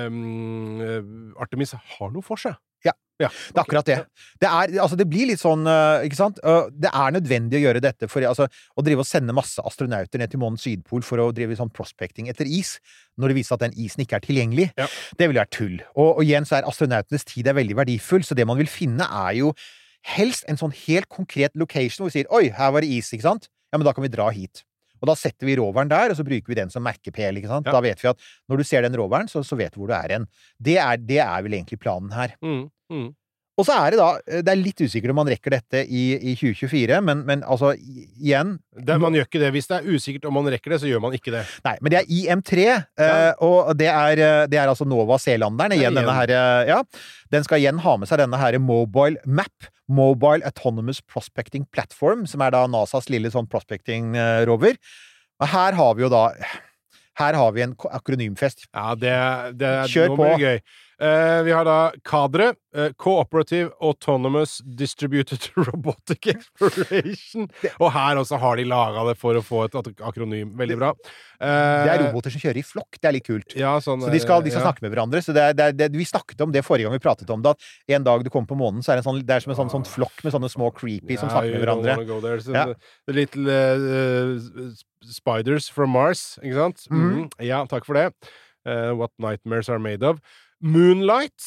Artemis har noe for seg. Ja, det akkurat det. Det blir litt sånn, ikke sant? Det nødvendig å gjøre dette for å drive og sende masse astronauter ned til månens sydpol for å drive sånn prospecting etter is, når det viser at den isen ikke tilgjengelig. Det vil være tull. Og igjen så astronautenes tid veldig verdifull, så det man vil finne jo helst en sånn helt konkret location hvor vi sier, oi, her var det is, ikke sant? Ja, men da kan vi dra hit. Og da setter vi roveren der, og så bruker vi den som merkepæl, ikke sant? Da vet vi at når du ser den roveren, så vet du hvor du hen. Det vel egentlig planen her. Og så det da, det litt usikkert om man rekker dette i 2024, men altså, igjen... Man gjør ikke det. Hvis det usikkert om man rekker det, så gjør man ikke det. Nei, men det IM3, og det altså Nova Zealanderen, igjen denne her, den skal igjen ha med seg denne her Mobile Map, Mobile Autonomous Prospecting Platform, som da NASAs lille sånn prospecting-rover. Og her har vi jo da... Her har vi en akronymfest. Ja, det Kjør på. Gøy. Vi har da CADRE, Cooperative Autonomous Distributed Robotic Exploration. Og her også har de laget det for å få et akronym. Veldig bra. Det roboter som kjører i flokk. Det litt kult. Ja, sånn, så de skal snakke med hverandre. Så vi snakket om det forrige gang vi pratet om det, at en dag du kommer på månen, så det som en sånn flokk med sånne små creepy som snakker med hverandre. The little spiders from Mars, ikke sant? Ja, takk for det. What nightmares are made of. Moonlight,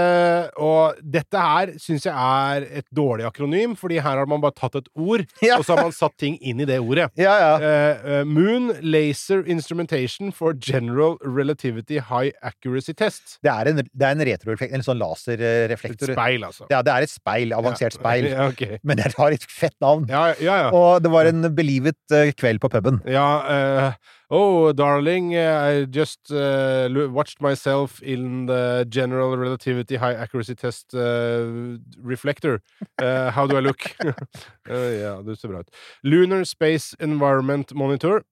og dette her synes jeg et dårlig akronym, fordi her har man bare tatt et ord, og så har man satt ting inn i det ordet. Moon Laser Instrumentation for General Relativity High Accuracy Test. Det er en retroreflektor, en sånn laserreflektor. Et speil, altså. Ja, det er et speil, avansert speil. Okay. Men det har et fett navn. Ja. Og det var en belivet kveld på puben. Ja, oh, darling, I just watched myself in the General Relativity High Accuracy Test reflector. How do I look? Ja, det ser bra ut. Lunar Space Environment Monitor.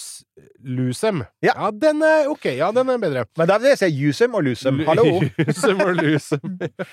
Lusem. Ja, den er ok. Ja, den er bedre. Men da vil jeg si Usem og Lusem. Hallo! Usem og Lusem.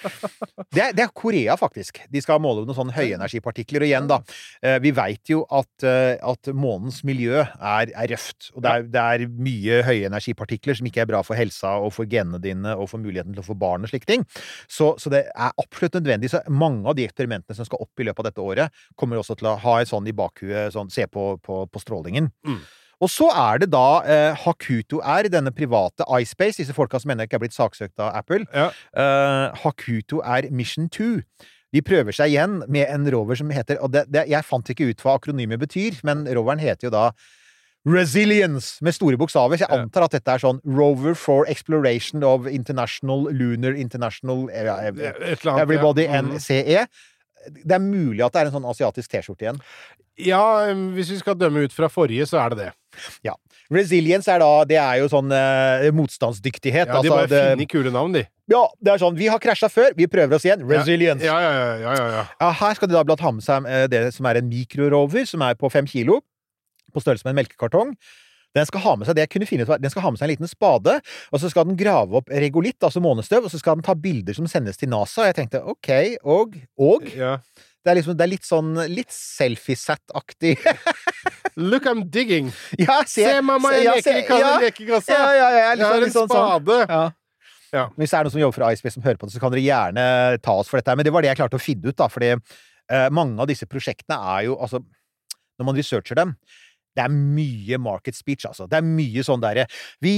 Det er Korea, faktisk. De skal måle noen sånne høyenergipartikler. Og igjen, da, vi vet jo at månens miljø er røft. Og det er mye høyenergipartikler som ikke er bra for helsa og for genene dine og for muligheten til å få barn og slike ting. Så det er absolutt nødvendig. Så mange av de eksperimentene som skal opp i løpet av dette året, kommer også til å ha et sånn i bakhuet, sånn, se på strålingen. Og så er det da Hakuto denne private iSpace, disse folka som ennå ikke er blitt saksøkt av Apple. Hakuto Mission 2. De prøver seg igjen med en rover som heter, og jeg fant ikke ut hva akronymet betyr, men roveren heter jo da Resilience, med store bokstaver. Så jeg antar at dette er sånn Rover for Exploration of International Lunar International Everybody NCE. Det er mulig at det er en sånn asiatisk t-skjorte igjen. Ja, hvis vi skal dømme ut fra forrige, så er det. Ja. Resilience det er jo sånn motstandsdyktighet. Ja, de bare finner kule navn, de. Ja, det er sånn, vi har krasjet før, vi prøver oss igjen. Resilience. Ja. Her skal de da blant ha med seg det som er en mikrorover, som er på 5 kilo, på størrelse med en melkekartong. Den skal ha med seg det jeg kunne finne ut, den skal ha med seg en liten spade, og så skal den grave opp regolitt, altså månestøv, og så skal den ta bilder som sendes til NASA. Og jeg tenkte, ok, og ja. Det er litt sånn, litt selfie-set-aktig. Look, I'm digging. Ja, se mamma, jeg leker i lekekassa. Ja, jeg har en spade. Ja. Hvis det er noen som jobber for iSpace som hører på det, så kan dere gjerne ta oss for dette. Men det var det jeg klarte å finne ut, da, fordi mange av disse prosjektene er jo, altså, når man researcher dem, det er mye market speech, altså. Det er mye sånn derre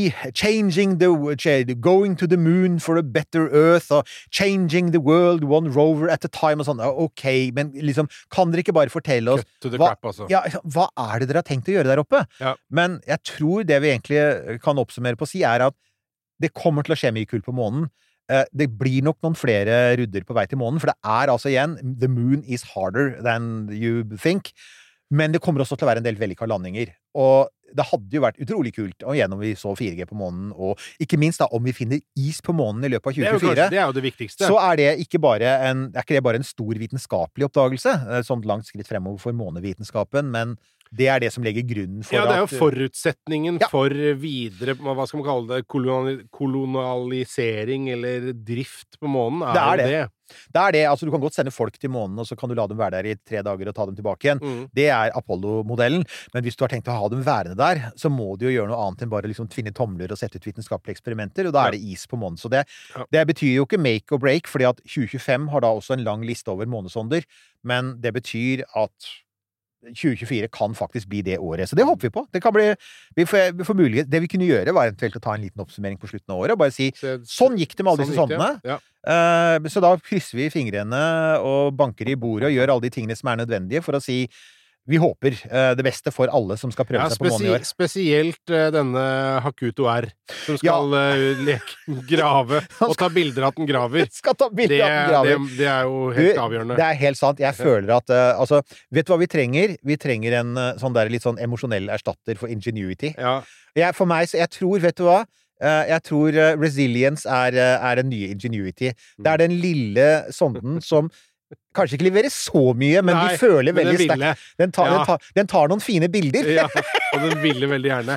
going to the moon for a better earth, og changing the world one rover at a time, og sånn. Ok, men liksom, kan dere ikke bare fortelle oss Cut to the crap, altså. Ja, hva er det dere har tenkt å gjøre der oppe? Ja. Men jeg tror det vi egentlig kan oppsummere på å si, at det kommer til å skje mye kult på månen. Det blir nok noen flere rudder på vei til månen, for det er altså igjen, the moon is harder than you think. Men det kommer også til å være en del vellykka landinger. Og det hadde jo vært utrolig kult om vi så 4G på månen, og ikke minst da, om vi finner is på månen i løpet av 2024. Det er jo det viktigste. Så er det ikke bare en stor vitenskapelig oppdagelse, sånn langt skritt fremover for månevitenskapen, men det er det som legger grunnen for det er jo forutsetningen for videre, hva skal man kalle det, kolonialisering eller drift på månen, det. Det er det, altså du kan godt sende folk til månen, og så kan du la dem være der i 3 dager og ta dem tilbake igjen. Det er Apollo-modellen, men hvis du har tenkt å ha dem værende der, så må du jo gjøre noe annet enn bare liksom tvinne tomler og sette ut vitenskapelige eksperimenter, og da er det is på månen. Så det betyr jo ikke make or break, fordi at 2025 har da også en lang liste over månesonder, men det betyr at 2024 kan faktisk bli det året. Så det håper vi på. Det kan bli, vi får mulighet. Det vi kunne gjøre var eventuelt å ta en liten oppsummering på slutten av året, og bare si, sånn gikk det med alle disse sondene. Så da krysser vi fingrene og banker i bordet og gjør alle de tingene som er nødvendige for å si, vi håper det beste for alle som skal prøve seg på månen i år. Spesielt denne Hakuto som skal grave og ta bilder av at den graver. Skal ta bilder av den graver. Det er jo helt avgjørende. Det er helt sant. Jeg føler at, altså, vet du hva vi trenger? Vi trenger en sånn der litt sånn emosjonell erstatter for Ingenuity. For meg, så jeg tror, vet du hva? Jeg tror Resilience er den nye Ingenuity. Det er den lille sonden som kanskje ikke leverer så mye, men de føler veldig sterkt. Den tar noen fine bilder. Ja, og den ville veldig gjerne.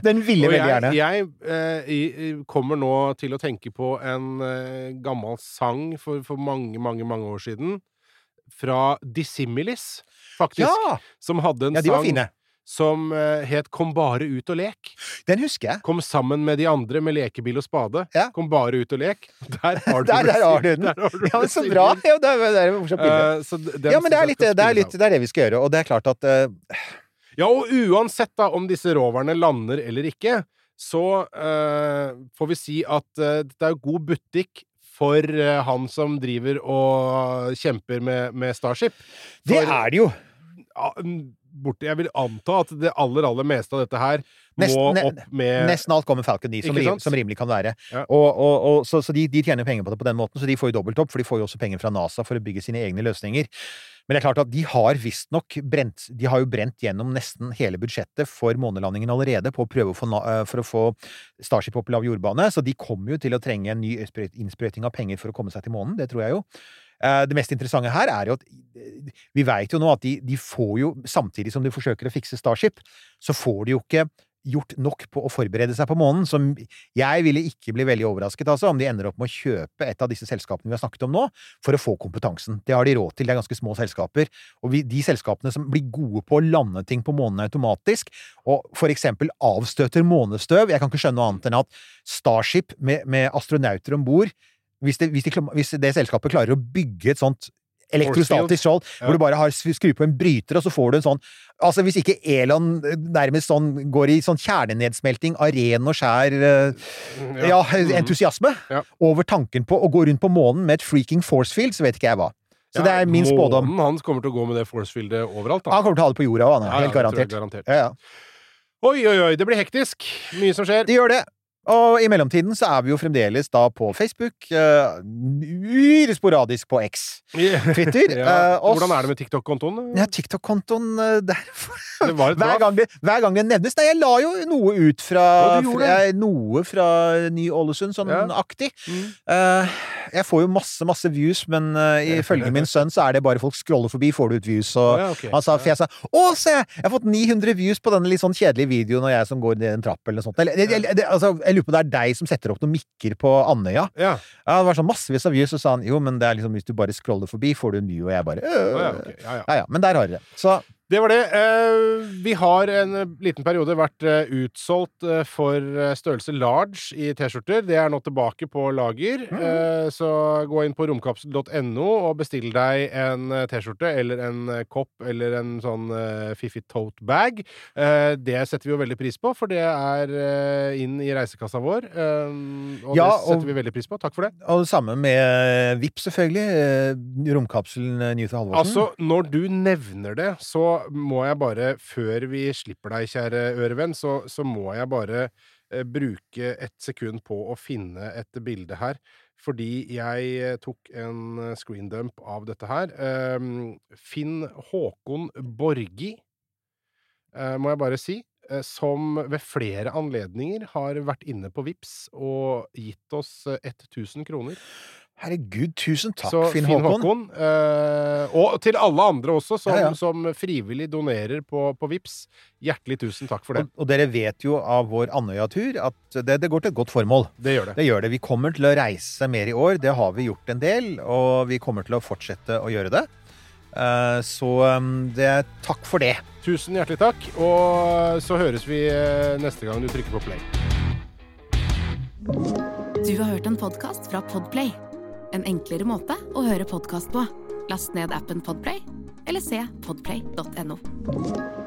Jeg kommer nå til å tenke på en gammel sang for mange, mange, mange år siden, fra Dissimilis, faktisk, som hadde en sang. De var fine. Som het Kom bare ut og lek. Den husker jeg. Kom sammen med de andre med lekebil og spade. Kom bare ut og lek. Der har du den. Ja, men så bra. Ja, det er morsomt bilde. Ja, men det er det vi skal gjøre, og det er klart at Ja, og uansett da, om disse roverne lander eller ikke, så får vi si at det er god butikk for han som driver og kjemper med Starship. Det er det jo! Jeg vil anta at det aller meste av dette her må opp med... Nesten alt kommer Falcon 9, som rimelig kan være. Ja. Så de tjener penger på det på den måten, så de får jo dobbelt opp, for de får jo også penger fra NASA for å bygge sine egne løsninger. Men det er klart at de har visstnok brent gjennom nesten hele budsjettet for månelandingen allerede på å prøve for å få Starship opp lav jordbane, så de kommer jo til å trenge en ny innsprøyting av penger for å komme seg til månen, det tror jeg jo. Det mest interessante her er jo at vi vet jo nå at de får jo, samtidig som de forsøker å fikse Starship, så får de jo ikke gjort nok på å forberede seg på månen, som jeg ville ikke bli veldig overrasket altså, om de ender opp med å kjøpe et av disse selskapene vi har snakket om nå, for å få kompetansen. Det har de råd til, det er ganske små selskaper, og de selskapene som blir gode på å lande ting på månen automatisk, og for eksempel avstøter månestøv, jeg kan ikke skjønne noe annet enn at Starship med astronauter ombord, hvis det selskapet klarer å bygge et sånt elektrostatisk skjold, hvor du bare har skru på en bryter, og så får du en sånn, altså hvis ikke Elon nærmest sånn går i sånn kjernenedsmelting av ren og skjær entusiasme over tanken på å gå rundt på månen med et freaking force field, så vet ikke jeg hva. Så det er min spådom. Månen hans kommer til å gå med det force fieldet overalt da. Han kommer til å ha det på jorda, han er helt garantert. Oi, det blir hektisk. Mye som skjer. Det gjør det. Og i mellomtiden så er vi jo fremdeles da på Facebook, sporadisk på X, Twitter. Hvordan er det med TikTok-kontoen? Ja, TikTok-kontoen hver gang det nevnes. Nei, jeg la jo noe ut fra Ny-Ålesund, sånn aktig. Jeg får jo masse views, men ifølge min sønn så er det bare folk scroller forbi, får du ut views, og han sa, for jeg sa, se, jeg har fått 900 views på denne litt sånn kjedelige videoen når jeg som går ned en trapp eller noe sånt. Jeg lurer på det er deg som setter opp noen mikker på Andøya. Ja, det var sånn massevis av views, og sa han, jo, men det er liksom, hvis du bare scroller forbi, får du en view, og jeg bare, men der har dere det. Så det var det. Vi har en liten periode vært utsolgt for størrelse large i t-skjorter. Det er nå tilbake på lager. Så gå inn på romkapsel.no og bestill deg en t-skjorte eller en kopp eller en sånn fiffig tote bag. Det setter vi jo veldig pris på, for det er inn i reisekassa vår. Og det setter vi veldig pris på. Takk for det. Og det samme med VIP, selvfølgelig. Romkapselen Newton Halvorsen. Altså, når du nevner det, så må jeg bare, før vi slipper deg, kjære ørevenn, så må jeg bare bruke et sekund på å finne et bilde her, fordi jeg tok en screendump av dette her. Finn Håkon Borgi, må jeg bare si, som ved flere anledninger har vært inne på Vipps og gitt oss 1000 kroner. Herregud, tusen takk, så Finn Håkon. Og til alle andre også, som frivillig donerer på Vipps. Hjertelig tusen takk for det. Og dere vet jo av vår Andøya-tur at det går til et godt formål. Det gjør det. Det gjør det. Vi kommer til å reise mer i år. Det har vi gjort en del, og vi kommer til å fortsette å gjøre det. Så takk for det. Tusen hjertelig takk, og så høres vi neste gang du trykker på play. Du har hørt en podcast fra Podplay. En enklere måte å høre podcast på. Last ned appen Podplay, eller se podplay.no.